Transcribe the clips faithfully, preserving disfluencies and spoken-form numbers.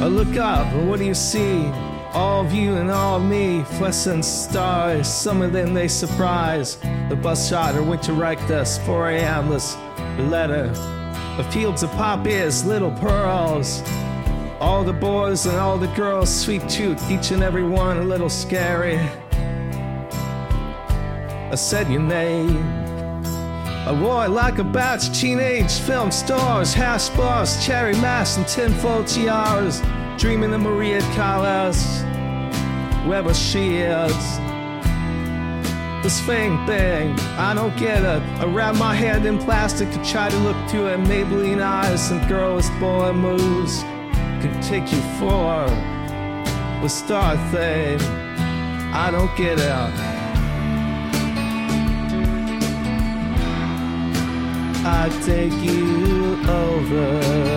I look up, and what do you see? All of you and all of me, fluorescent stars. Some of them they surprise. The bus shot or went to write this four a.m. this letter. The fields of poppies, little pearls. All the boys and all the girls, sweet tooth, each and every one a little scary. I said your name. I wore it like a batch of teenage film stars, hash bars, cherry masks, and tinfoil tiaras, dreaming of Maria Callas, wherever she is. This thing thing, I don't get it. I wrap my hand in plastic to try to look through her Maybelline eyes, and girls, boy moves can take you for the star thing. I don't get it. I take you over,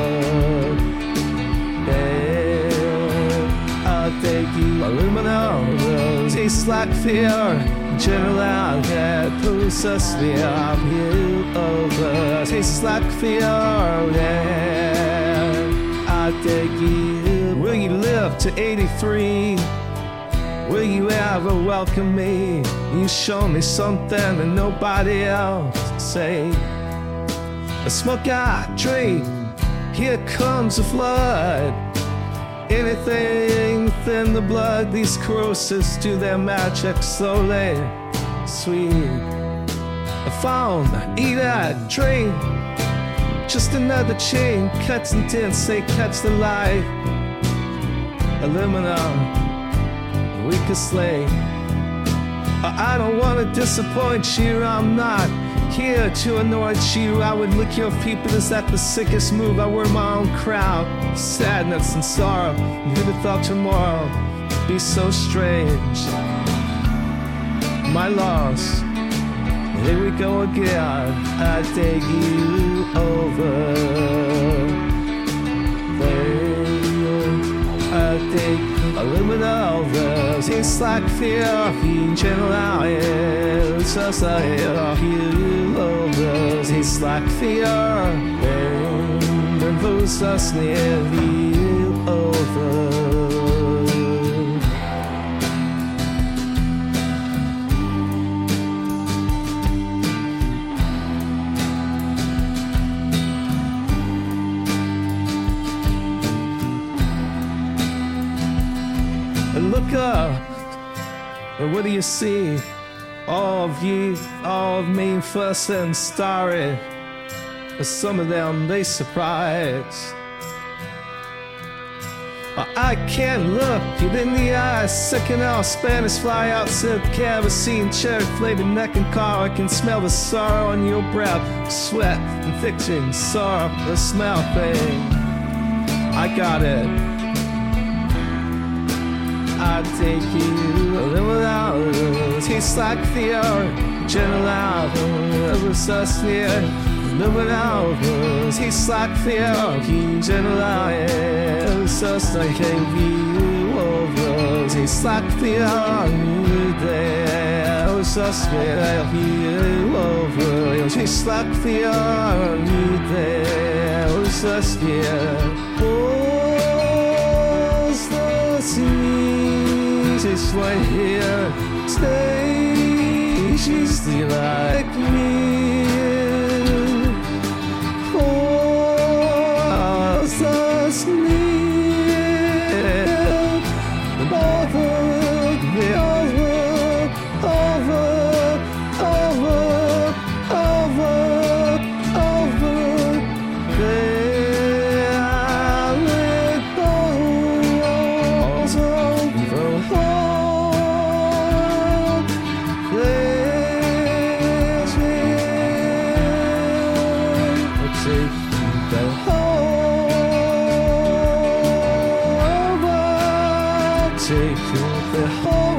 babe. I'll take you aluminum rose. Tastes like fear. General out there, process me. I'm you over. Tastes like fear. Yeah. I'll take you. Will you live to eighty-three? Will you ever welcome me? You show me something that nobody else say. A smoke I drink, here comes the flood. Anything within the blood, these corrosives do their magic slowly. Sweet, I found, eat that, drink. Just another chain, cuts and tints, say catch the light. Aluminum, we could slay. I don't wanna disappoint you, I'm not here to annoy you. I would lick your feet, but is that the sickest move? I wear my own crown, sadness and sorrow. Who'd have thought tomorrow would be so strange? My loss, here we go again. I take you over, babe. I take aluminum over. Tastes like fear, he gentle out here. Just like you over. Tastes like fear, babe. And puts us near you over. And look up, and what do you see? All of you, all of me, fuss and starry. But some of them, they surprise. I can't look you in the eyes, second out Spanish fly out, sip kerosene, cherry flavored neck and car. I can smell the sorrow on your breath, sweat and fiction, sorrow, the smell thing. I got it. I take you a little out, tastes like fear, gentle out, it was us near, little out, tastes like fear, gentle out, it was us I gave you over, tastes like fear, there, it was us gave you over, tastes like fear, there, it was us here, oh, it's the sea. It's right here, stay, she's still like me. For us near, over, the over, over, over, over, over, there I let go, over. Take the whole, take the whole.